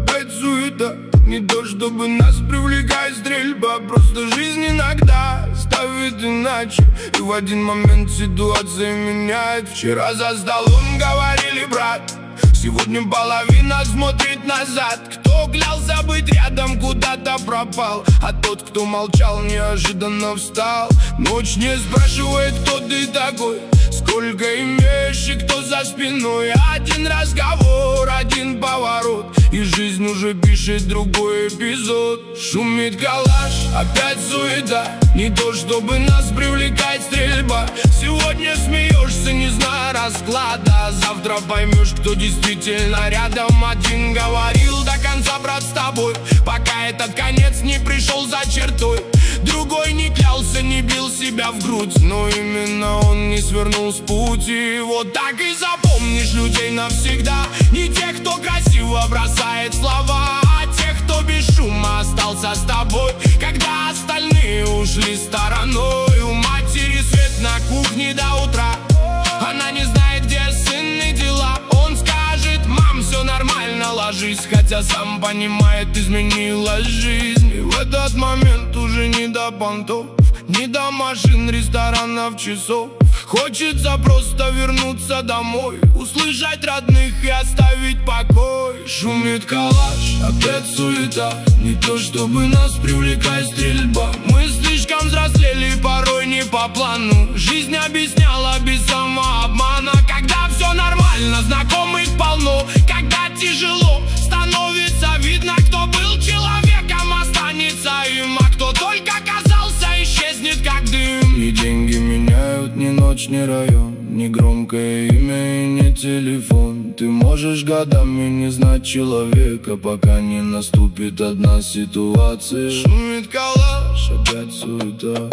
опять суета. Не то чтобы нас привлекает стрельба, просто жизнь иногда ставит иначе, и в один момент ситуация меняет. Вчера за столом говорили: брат, сегодня половина смотрит назад. Кто клялся быть рядом, куда-то пропал, а тот, кто молчал, неожиданно встал. Ночь не спрашивает, кто ты такой, сколько имеешь и кто за спиной. Один разговор, один поворот, и жизнь уже пишет другой эпизод. Шумит калаш, опять суета. Не то чтобы нас привлекает стрельба. Сегодня смеешься, не зная расклада, завтра поймешь, кто действительно рядом. Один говорил до конца, брат, с тобой, пока этот конец не пришел за чертой. Другой не клялся, не бил себя в грудь, но именно он не свернул с пути. Вот так и запомнишь людей навсегда. Не тех, кто красиво бросает слова, а тех, кто без шума остался с тобой, когда остальные ушли стороной. У матери свет на кухне до утра, она не знает, где сын и дела. Он скажет: мам, все нормально, ложись, хотя сам понимает, изменилась жизнь. И в этот момент уже не до понтов, не до машин, ресторанов, часов. Хочется просто вернуться домой, услышать родных и оставить покой. Шумит калаш, опять суета. Не то чтобы нас привлекает стрельба. Мы слишком взрослели, порой не по плану. Жизнь объясняла без самообмана. Когда все нормально, знакомых полно. Когда тяжело, становится видно, кто был человеком, останется им, а кто только казался, исчезнет как дым. Ни деньги меняют, ни ночь, ни район, ни громкое имя и не телефон. Ты можешь годами не знать человека, пока не наступит одна ситуация. Шумит калаш, опять суета.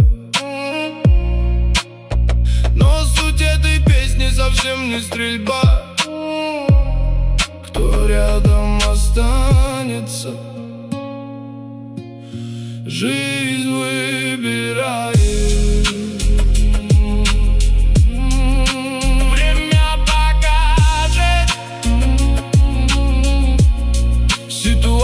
Но суть этой песни совсем не стрельба. Кто рядом останется, жизнь выбирает. Время покажет, ситуация